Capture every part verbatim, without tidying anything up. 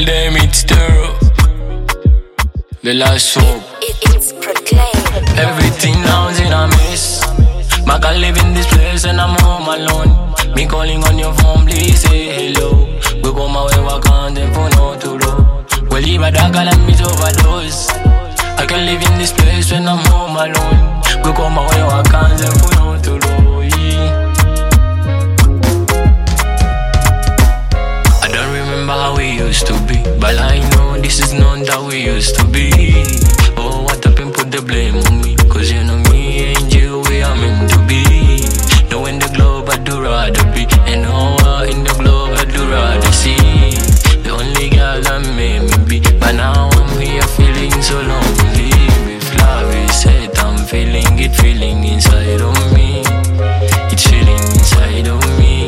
Girl, them it's terror. The last hope. It, it's proclaimed. Everything now's in a mess. I can't live in this place and I'm home alone. Me calling on your phone, please say hello. We go my way, I can't then for no to low. Well, leave a dog and me overdose. I can't live in this place when I'm home alone. We go my way, I can't then for no to low. I don't remember how we used to be, but I know this is not how we used to be. Oh, what happened, put the blame on me. Cause you know me ain't you where I'm meant to be. No, in the globe I do rather be. And oh, in the globe I do rather see the only girl that made me be. But now I'm here feeling so lonely. With love is set, I'm feeling it, feeling inside of me. It's feeling inside of me.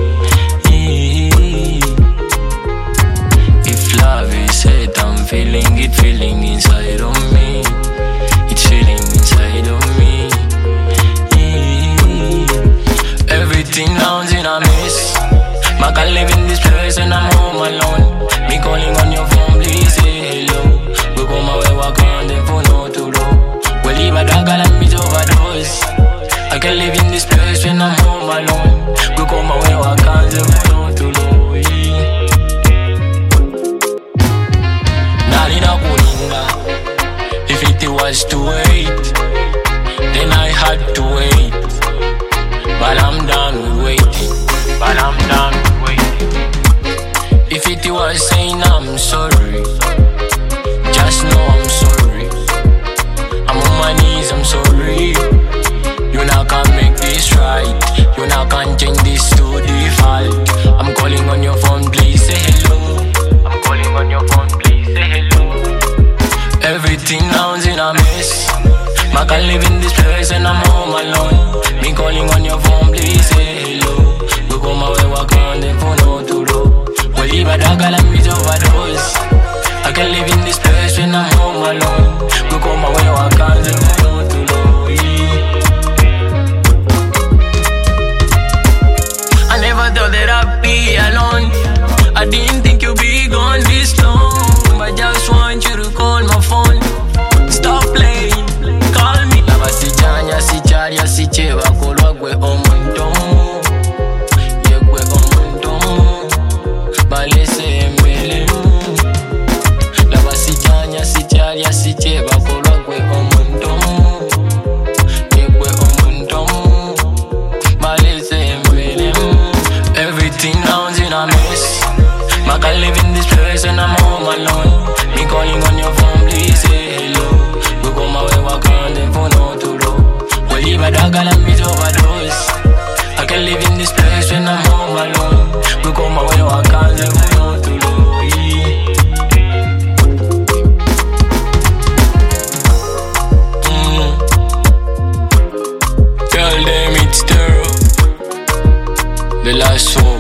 If love is set, I'm feeling it, feeling inside of me. It's feeling inside of me. Everything now's in a mess. I can't live in this place and I'm home alone. Me calling on your phone, please say hello. We go my way, walk on the phone, no to low. Well, leave a dog and me overdose. I can't live in this place when I'm home alone. We go my way, walk on the phone, no to low. Nalina kuninga. If it was to wait, then I had to wait. But I'm done with waiting. But I'm done with waiting. If it was saying I'm sorry, just know I'm sorry. I'm on my knees, I'm sorry. You now can't make this right. You now can't change this to default. I'm calling on your phone, please say hello. I'm calling on your phone, please say hello. Everything now's in a mess. I can't live in this place and I'm home alone. Me calling on your phone, please say hello. We go my way, walk on the phone, no to low. Well, leave a dog and me overdose. I can't live in this place when I'm home alone. We go my way, walk on the phone, no to low. I never thought that I'd be alone. I didn't think you'd be gone this long. I just want you to call my phone. Stop playing. Sichanya, sicharia, sicheva, kolwa gwe omundomu. Ye gwe omundomu. Balese mbelemu. Lava sichanya, sicharia, sicheva, kolwa gwe omundomu. Ye gwe omundomu. Balese mbelemu. Everything now's in a mess. I can't live in this place and I'm home alone. Me calling on your phone, please say hello. We go my way, walk on the phone, no to low. Well, leave a dog and me overdose. I can't live in this place when I'm home alone. We go my way, walk on the phone, no to low. Mm. Girl, them it's terror. The last hope.